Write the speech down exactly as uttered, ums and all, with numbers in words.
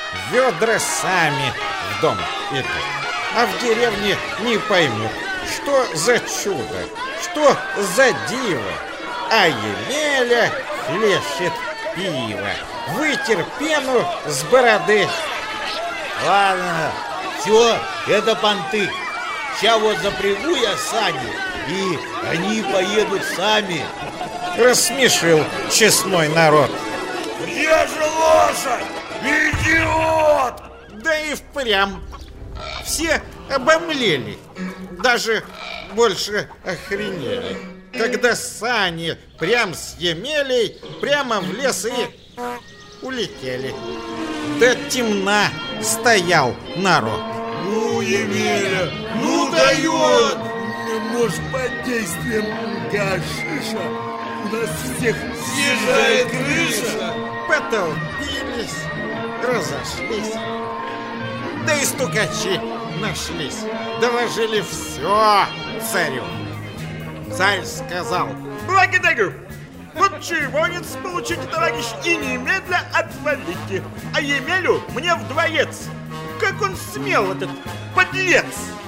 ведра сами в дом идут. А в деревне не поймут, что за чудо, что за диво. А Емеля хлещет пиво, вытер пену с бороды. Ладно, все, это понты. Сейчас вот запрягу я сани, и они поедут сами. Рассмешил честной народ. Где же лошадь? Идиот! Да и впрямь. Все обомлели, даже больше охренели, когда сани прям с Емелей прямо в лес и улетели. До темна стоял народ. Ну, Емеля, ну дает! Может, под действием гашиша у нас всех съезжает крыша? Потолпились, разошлись. Да и стукачи нашлись, доложили все царю. Царь сказал: благодарю. Вот червонец получите, товарищ, и немедля отвалите. А Емелю мне в дворец. Как он смел, этот подлец!